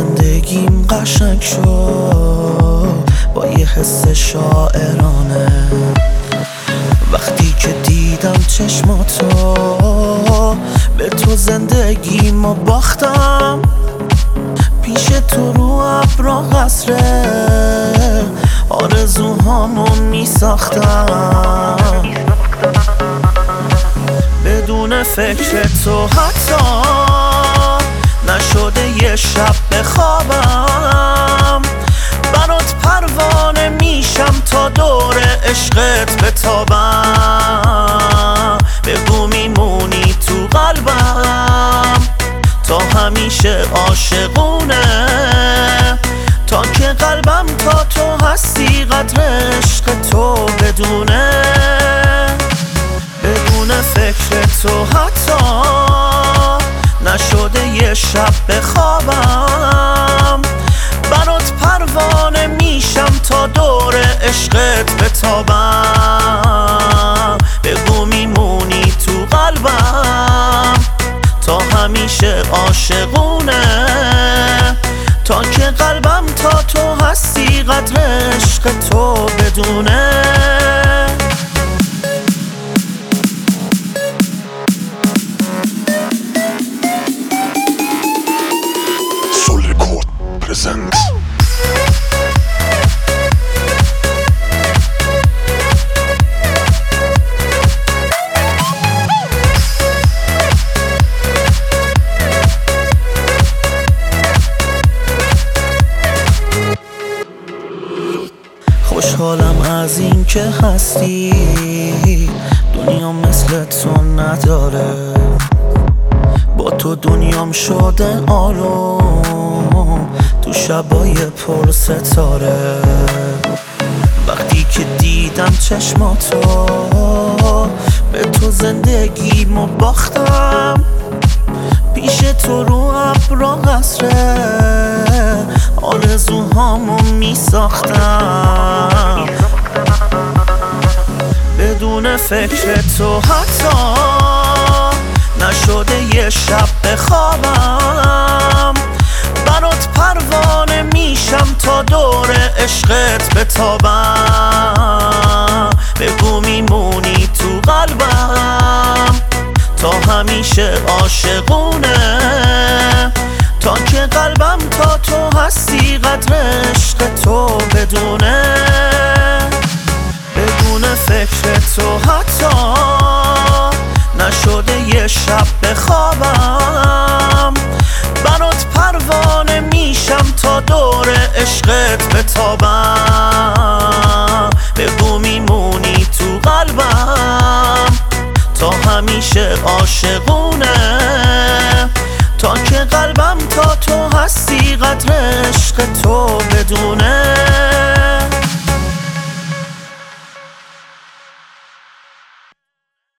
زندگیم قشنگ شد با یه حس شاعرانه. وقتی که دیدم چشماتو به تو زندگیمو باختم، پیش تو رو ابرا قصره آرزوهامو میساختم. بدون فکر تو حتی نشده یه شب بخوابم، برات پروانه میشم تا دور عشقت بتابم. بگو میمونی تو قلبم تا همیشه عاشقونه، تا که قلبم تا تو هستی قدر عشق تو بدونه. بدون فکر تو حتی نشده یه شب بخوابم، برات پروانه میشم تا دور عشقت بتابم. بگو میمونی تو قلبم تا همیشه عاشقونه، تا که قلبم تا تو هستی قدر عشق تو بدونه. خوشحالم از این که هستی، دنیا مثل تو نداره. با تو دنیام شده آروم تو شبای پر ستاره. وقتی که دیدم چشماتو به تو زندگیمو باختم، پیش تو رو ابرا قصره آرزوهامو میساختم. بدون فکر تو حتی نشده یه شب بخوابم، برات پروانه میشم تا دور عشقت بتابم. بگو میمونی تو قلبم تا همیشه عاشقونه، تا که قلبم تا تو هستی قدر عشق تو بدونه. بدون فکر تو حتی نشده یه شب بخوابم، برات پروانه میشم تا دور عشقت بتابم. بگو میمونی تو قلبم تا همیشه عاشقونه، تا که قلبم تا تو هستی قدر عشق تو